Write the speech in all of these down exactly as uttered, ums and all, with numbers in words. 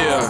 Yeah.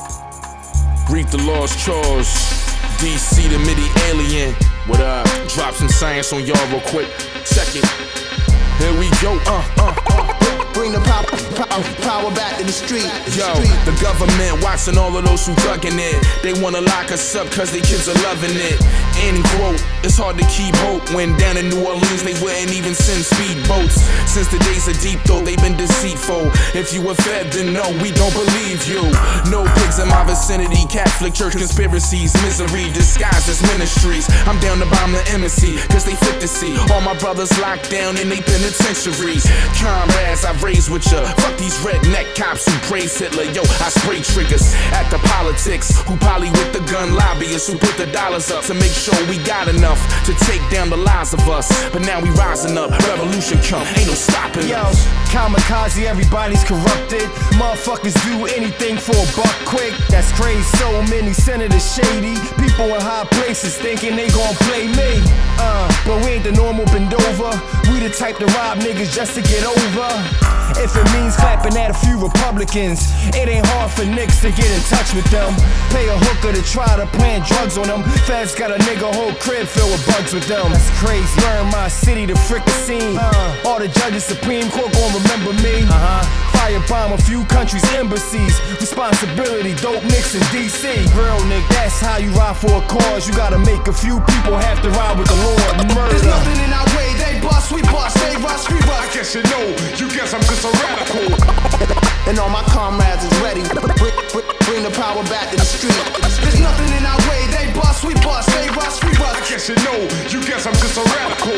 Reap the lost chores. D C the MIDI alien. What up? Drop some science on y'all real quick. Check it. Here we go. Uh, uh, uh. Bring the power, power, power back to the street. The Yo, street. the government watching all of those who thugging it. They wanna lock us up cause they kids are loving it. End quote, it's hard to keep hope when down in New Orleans they wouldn't even send speedboats. Since the days of Deep Throat, they've been deceitful. If you a fed, then no, we don't believe you. No pigs in my vicinity, Catholic church conspiracies, misery disguised as ministries. I'm down to bomb the embassy, cause they fit to see all my brothers locked down in they penitentiaries. Comrades I've raised with ya, fuck these redneck cops who praise Hitler. Yo, I spray triggers at the politics who poly with the gun lobbyists who put the dollars up to make sure we got enough to take down the lies of us. But now we rising up, revolution come, ain't no stopping Yo, us. kamikaze, everybody's corrupted. Motherfuckers do anything for a buck quick. That's crazy, so many senators shady. People in high places thinking they gon' play me. Uh, but we ain't the normal bend over. We the type to rob niggas just to get over. If it means clapping at a few Republicans, it ain't hard for niggas to get in touch with them. Pay a hooker to try to plant drugs on them. Feds got a nigga whole crib filled with bugs with them. That's crazy. Burn my city to frickin' scene. Uh, all the judges, Supreme Court gon' remember me. Uh-huh. Firebomb a few countries' embassies. Responsibility, dope nicks in D C. Real nigga, that's how you ride for a cause. You gotta make a few people have to ride with the Lord. Murder. There's nothing in our way. They bust, we bust. They rush, we rush. I guess you know, you guess I'm just a radical. And all my comrades is ready. Bring, bring, bring the power back to the street. There's nothing in our way. They bust, we bust. They rush, we rush. I guess you know, you guess I'm just a radical.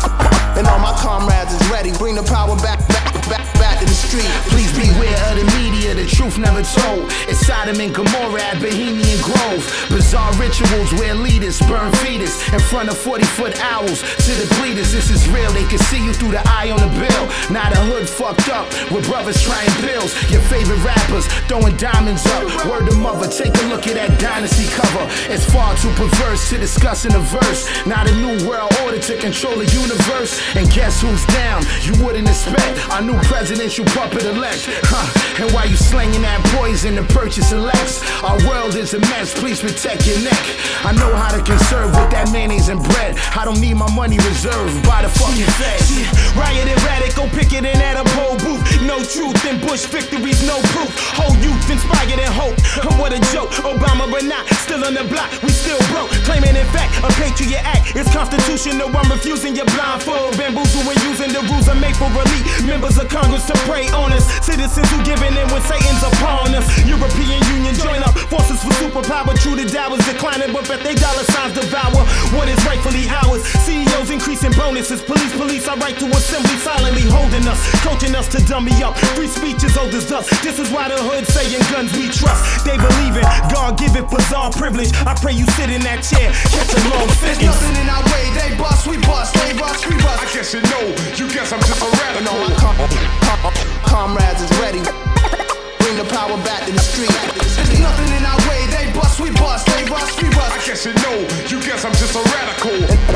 And all my comrades is ready. Bring the power back, back, back, back to the street. Please beware of the media, the truth never told. It's Sodom and Gomorrah at Bohemian Grove. Bizarre rituals where leaders burn fetus in front of forty foot owls. To the bleeders, this is real. They can see you through the eye on the bill. Now the hood fucked up with brothers trying pills. Your favorite rappers throwing diamonds up. Word to mother, take a look at that dynasty cover. It's far too perverse to discuss in a verse. Now the new world order to control the universe. And guess who's down? You wouldn't expect our new presidential puppet elect. Huh. And why you slanging that poison to purchase elects? Our world is a mess, please protect your neck. I know how to conserve with that mayonnaise and bread. I don't need my money reserved by the fucking feds. Riot erratic, go picket in at a poll booth. No truth in Bush victories, no proof. Whole youth inspired in hope. What a joke, Obama but not still on the block. We still broke, claiming in fact a Patriot Act is constitutional. I'm refusing your blindfold, bamboozle when using the rules are made for elite members of Congress to prey on us. Citizens who giving in when Satan's upon us. European Union join up, forces for superpower. True the Dow is declining, but bet they dollar signs devour what is rightfully ours. C E Os increasing bonuses, police police our right to assembly silently holding us, coaching us to dummy up. Free speech is old as dust. This is why the hood saying guns we trust. They believe in God give it bizarre privilege. I pray you sit in that chair, catch a long There's fitness. nothing in our way. They bust, we bust. They rush, we rush. I guess you know, you guess I'm just a And all radical. my com- com- comrades is ready. Bring the power back to the street. There's nothing in our way. They bust, we bust. They rush, we I rush. guess you know, you guess I'm just a radical.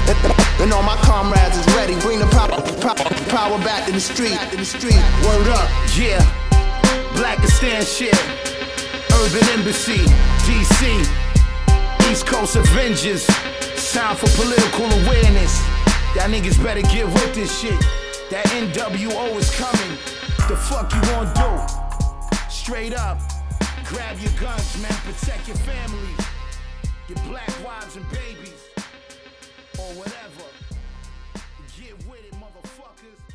And all my comrades is ready. Bring the power, power, power back to the street. To the street. Word up, yeah. Blackistan shit. Urban Embassy, D C. East Coast Avengers. Time for political awareness. Y'all niggas better get with this shit. That N W O is coming. The fuck you gonna do? Straight up. Grab your guns, man. Protect your families. Your black wives and babies. Or whatever. Get with it, motherfuckers.